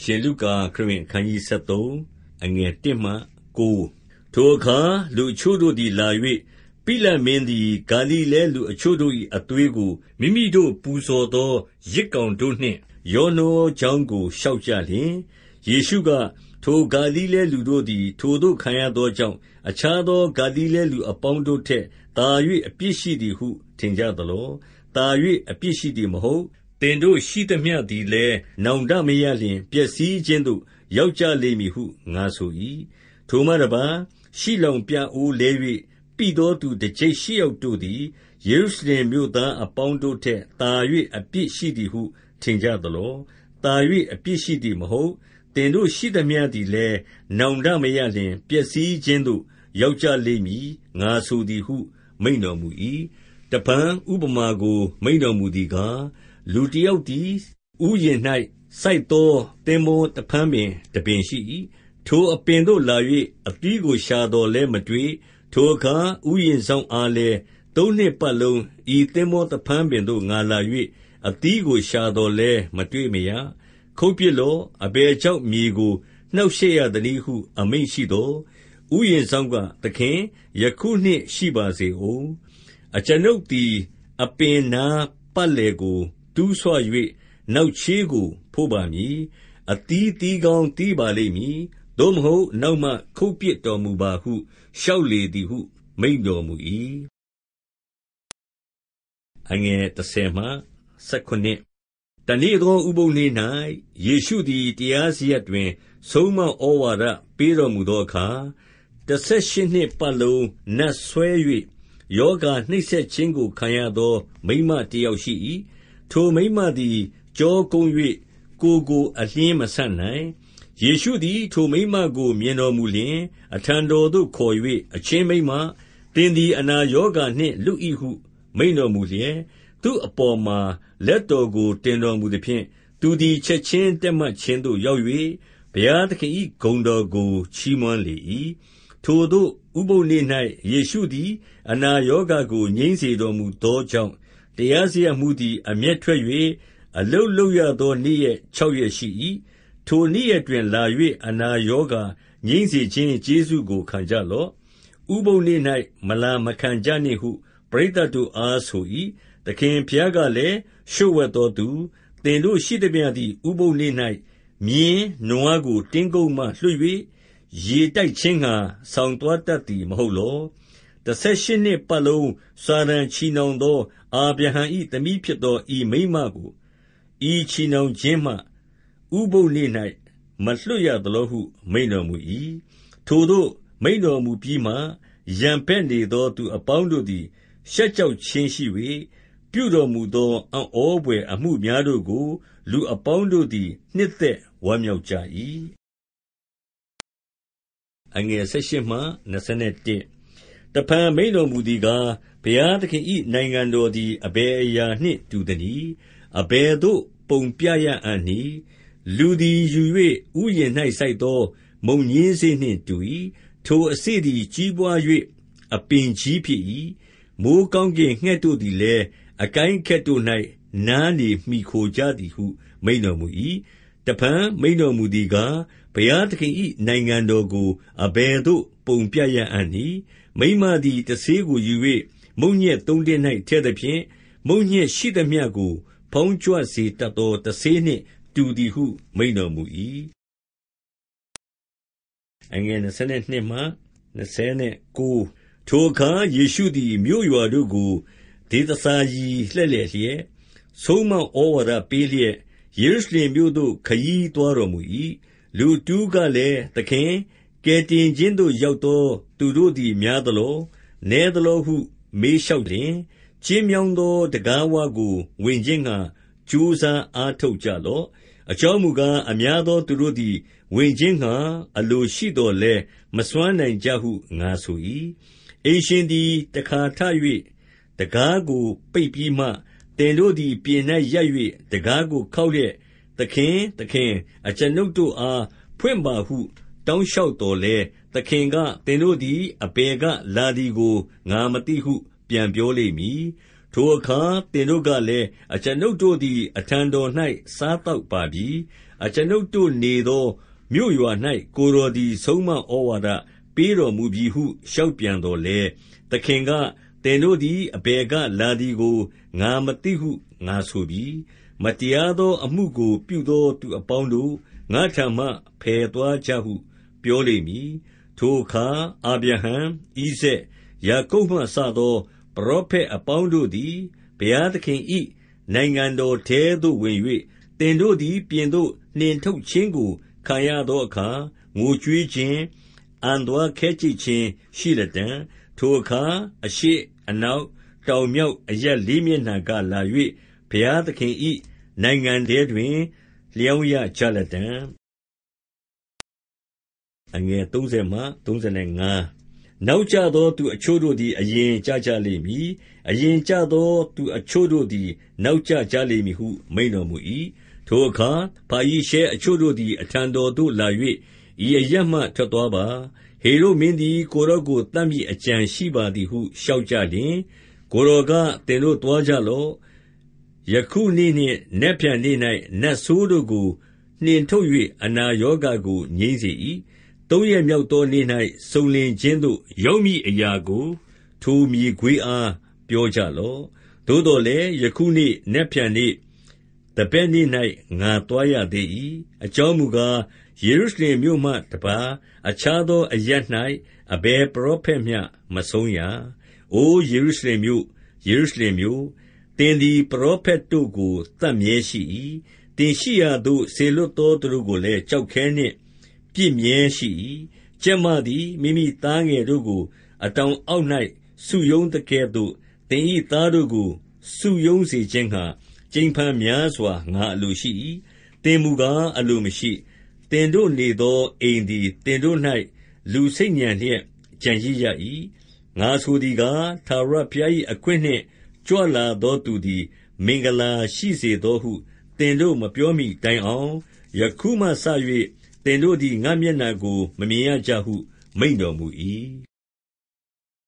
ရှင်လုကာခရစ်ဝင်အခန်းကြီး73အငယ်1မှ9ထိုအခါလူအချို့တို့သည်လာ၍ပိလတ်မင်းသည်ဂါလိလဲလူအချို့တို့၏အသွေးကိုမိမိတို့ပူဇော်သောယဇ်ကောင်တို့နှင့်ရောနှောကြောင်းကိုလျှောက်ကြလျှင်ယေရှုကထိုဂါလိလဲလူတို့သည်ထိုသို့ခံရသောကြောင့်အခြားသောဂါလိလဲလူအပေါင်းတို့ထက်သာ၍အပြစ်ရှိသည်ဟုထင်ကြသလောသာ၍အပြစ်ရှိသည်မဟုတ်သင်တို့ရှိသမျှသည်လည်းနောင်တမရလျှင်ပျက်စီးခြင်းသို့ရောက်ကြလိမ့်မည်ဟုငါဆို၏ထိုမှတပါးရှိလောင်ပြအိုးလဲ၍ပိသောသူတစ်ကျိပ်ရှစ်ယောက်တို့သည်ယေရုရှလင်မြို့သားအပေါင်းတို့ထက်သာ၍အပြစ်ရှိသည်ဟုထင်ကြသလောသာ၍အပြစ်ရှိသည်မဟုတ်သင်တို့ရှိသမျှသည်လည်းနောင်တမရလျှင်ပျက်စီးခြင်းသို့ရောက်ကြလိမ့်မည်ငါဆိုသည်ဟုမိန့်တော်မူ၏တဖန်ဥပမာကိုမိန့်တော်မူသည်ကားလူတစ်ယောက်သည်ဥယျာဉ်၌စိုက်သောသင်္ဘောတဖန်းပင်တပင်ရှိ၏ထိုအပင်သို့လာ၍အသီးကိုရှာသော်လည်းမတွေ့ထိုအခါဥယျာဉ်စောင့်အားလည်းသုံးနှစ်ပတ်လုံးဤသင်္ဘောတဖန်းပင်သို့ငါလာ၍အသီးကိုရှာသော်လည်းမတွေ့မရခုတ်ပစ်လော့အဘယ်ကြောင့်မြေကိုနှောက်ရှက်ရသနည်းဟုအမိန့်ရှိသောဥယျာဉ်စောင့်ကသခင်ယခုနှစ်ရှိပါစေဦးအကျွန်ုပ်သည်အပင်နားပတ်လည်ကိုတူးဆွ၍နောက်ချေးကိုဖို့ပါမည်အသီးသီးကောင်းသီးပါလိမ့်မည်သို့မဟုတ်နောက်မှခုတ်ပစ်တော်မူပါဟုလျှောက်လေသည်ဟုမိန့်တော်မူ၏အငယ်10မှ19တနေ့သောဥပုသ်နေ့၌ယေရှုသည်တရားစရပ်တွင်ဆုံးမဩဝါဒပေးတော်မူသောအခါ18နှစ်ပတ်လုံးနတ်ဆွဲ၍ယောဂနှိပ်စက်ခြင်းကိုခံရသောမိန်းမတစ်ယောက်ရှိ၏ထိုမိန်းမသည်ကြောကုန်း၍ကိုအလျှင်းမဆန့်နိုင်ယေရှုသည်ထိုမိန်းမကိုမြင်တော်မူလျှင်အထံတော်သို့ခေါ်၍အချင်းမိန်းမသင်သည်အနာရောဂါနှင့်လွတ်၏ဟုမိန့်တော်မူလျက်သူ့အပေါ်မှာလက်တော်ကိုတင်တော်မူသဖြင့်သူသည်ချက်ချင်းတက်မှတ်ခြင်းသို့ရောက်၍ဘုရားသခင်၏ဂုဏ်တော်ကိုချီးမွမ်းလေ၏ထိုသို့ဥပုသ်နေ့၌ယေရှုသည်အနာရောဂါကိုငြိမ်းစေတော်မူသောကြောင့်တရားစရပ်မှူးသည်အမျက်ထွက်၍အလုပ်လုပ်ရသောနေ့ရက်6ရက်ရှိ၏ထိုနေ့ရက်တွင်လာ၍အနာရောဂါငြိမ်းစေခြင်းကျေးဇူးကိုခံကြလော့ဥပုသ်နေ့၌မလာမခံကြနှင့်ဟုပရိသတ်တို့အားဆို၏သခင်ဘုရားကလည်းရှုဝတ်သောသူသင်တို့ရှိသမျှသည်ဥပုသ်နေ့၌မြင်းနွားကိုတင်းကုန်းမှလွှတ်၍ရေတိုက်ခြင်းငှာဆောင်သွားတတ်သည်မဟုတ်လော18နှစ်ပတ်လုံးစာရန်ချီနှောင်သောအာဗြဟံ၏သမီးဖြစ်သောဤမိန်းမကိုဤချီနှောင်ခြင်းမှဥပုသ်နေ့၌မလွှတ်ရသလောဟုမိန့်တော်မူ၏ထိုသို့မိန့်တော်မူပြီးမှရန်ဘက်နေသောသူအပေါင်းတို့သည်ရှက်ကြောက်ခြင်းရှိ၍ပြုတော်မူသောအံ့ဩဘွယ်အမှုများတို့ကိုလူအပေါင်းတို့သည်နှစ်သက်ဝမ်းမြောက်ကြ၏အငယ်18မှ21တဖန်မိန့်တော်မူသည်ကားဘုရားသခင်၏နိုင်ငံတော်သည်အဘယ်အရာနှင့်တူသနည်းအဘယ်သို့ပုံပြရအံ့နည်းလူသည်ယူ၍ဥယျာဉ်၌စိုက်သောမုန်ညင်းစေ့နှင့်တူ၏ထိုအစေ့သည်ကြီးပွား၍အပင်ကြီးဖြစ်၏မိုဃ်းကောင်းကင်ငှက်တို့သည်လည်းအကိုင်းအခက်တို့၌နားနေမှီခိုကြသည်ဟုမိန့်တော်မူ၏တဖန်မိန့်တော်မူသည်ကားဘုရားသခင်၏နိုင်ငံတော်ကိုအဘယ်သို့ပုံပြရအံ့နည်းမိန်းမသည်တဆေးကိုယူ၍မုန့်ညက်သုံးတင်း၌ထည့်သဖြင့်မုန့်ညက်ရှိသမျှကိုဖောင်းကြွစေတတ်သောတဆေးနှင့်တူသည်ဟုမိန့်တော်မူ၏အငယ်22မှ29ထိုအခါယေရှုသည်မြို့ရွာတို့ကိုဒေသစာရီလှည့်လည်လျက်ဆုံးမဩဝါဒပေးလျက်ယေရုရှလင်မြို့သို့ခရီးသွားတော်မူ၏လူတူးကလည်းသခင်ကယ်တင်ခြင်းသို့ရောက်သောသူတို့သည်များသလောနည်းသလောဟုမေးလျှောက်လျှင်ကျဉ်းမြောင်းသောတံခါးဝကိုဝင်ခြင်းငှာကြိုးစားအားထုတ်ကြလော့အကြောင်းမူကားအများသောသူတို့သည်ဝင်ခြင်းငှာအလိုရှိသော်လည်းမစွမ်းနိုင်ကြဟုငါဆို၏အိမ်ရှင်သည်တခါထ၍တံခါးကိုပိတ်ပြီးမှသင်တို့သည်ပြင်၌ရပ်၍တံခါးကိုခေါက်လျက်သခင်အကျွန်ုပ်တို့အားဖွင့်ပါဟုတောင်းလျှောက်သော်လည်းသခင်ကသင်တို့သည်အဘယ်ကလာသည်ကိုငါမသိဟုပြန်ပြောလိမ့်မည်ထိုအခါသင်တို့ကလည်းအကျွန်ုပ်တို့သည်အထံတော်၌စားသောက်ပါပြီအကျွန်ုပ်တို့နေသောမြို့ရွာ၌ကိုယ်တော်သည်ဆုံးမဩဝါဒပေးတော်မူပြီဟုလျှောက်ပြန်တော်လဲသခင်ကသင်တို့သည်အဘယ်ကလာသည်ကိုငါမသိဟုငါဆိုပြီမတရားသောအမှုကိုပြုသောသူအပေါင်းတို့ငါထံမှဖယ်သွားကြဟုပြောလိမ့်မည်ထိုအခါအာဗြဟံဣဇက်ယာကုပ်မှစသောပရောဖက်အပေါင်းတို့သည်ဘုရားသခင်၏နိုင်ငံတော်ထဲသို့ဝင်၍သင်တို့သည်ပြင်သို့နှင်ထုတ်ခြင်းကိုခံရသောအခါငိုကြွေးခြင်းအံသွားခဲကြိတ်ခြင်းရှိလတံ့ထိုအခါအရှိအနောက်တောင်မြောက်အရပ်လေးမျက်နှာကလာ၍ဘုရားသခင်၏နိုင်ငံထဲတွင်လျောင်းရကြလတံ့အငယ်30မှ35နောက်ကျသောသူအချို့တို့သည်အရင်ကျကြလိမ့်မည်အရင်ကျသောသူအချို့တို့သည်နောက်ကျကြလိမ့်မည်ဟုမိန့်တော်မူ၏ထိုအခါဖာရိရှဲအချို့တို့သည်အထံတော်သို့လာ၍ဤအရပ်မှထွက်သွားပါဟေရုမင်းသည်ကိုယ်တော်ကိုတတ်မည်အကြံရှိပါသည်ဟုလျှောက်ကြလျှင်ကိုယ်တော်ကသင်တို့သွားကြလော့ယခုနေ့နှင့်နက်ဖြန်နေ့၌နတ်ဆိုးတို့ကိုနှင်ထုတ်၍အနာရောဂါကိုငြိမ်းစေ၏သုံးရက်မြောက်သောနေ့၌စုံလင်ခြင်းသို့ရောက်မည်အရာကိုထိုမြေခွေးအားပြောကြလော့သို့တော်လည်းယခုနေ့နက်ဖြန်နေ့တပည့်နေ့၌ငါသွားရသေး၏အကြောင်းမူကားယေရုရှလင်မြို့မှတပါအခြားသောအရပ်၌အဘယ်ပရောဖက်မျှမဆုံးရအိုယေရုရှလင်မြို့ယေရုရှလင်မြို့သင်သည်ပရောဖက်တို့ကိုသတ်မြဲရှိ၏သင်ရှိရာသို့ဆေလွတ်သောသူတို့ကိုလည်းကြောက်ခဲနှင့်ပြစ်မြဲရှိ၏ကျက်မသည်မိမိသားငယ်တို့ကိုအတောင်အောက်၌စုယုံသကဲ့သို့သင်၏သားတို့ကိုစုယုံစေခြင်းငှါကျိန်ဖန်များစွာငါအလိုရှိ၏သင်မူကားအလိုမရှိသင်တို့နေသောအိမ်သည်သင်တို့၌လူဆိတ်ညံလျက်ကြံရစ်ရ၏ငါဆိုသည်ကားထာဝရဘုရား၏အခွင့်နှင့်ကြွလာသောသူသည်မင်္ဂလာရှိစေသောဟုသင်တို့မပြောမှီတိုင်အောင်ယခုမှစ၍သင်တို့သည်ငါမျက်နှာကိုမမြင်ရကြဟုမိန့်တော်မူ၏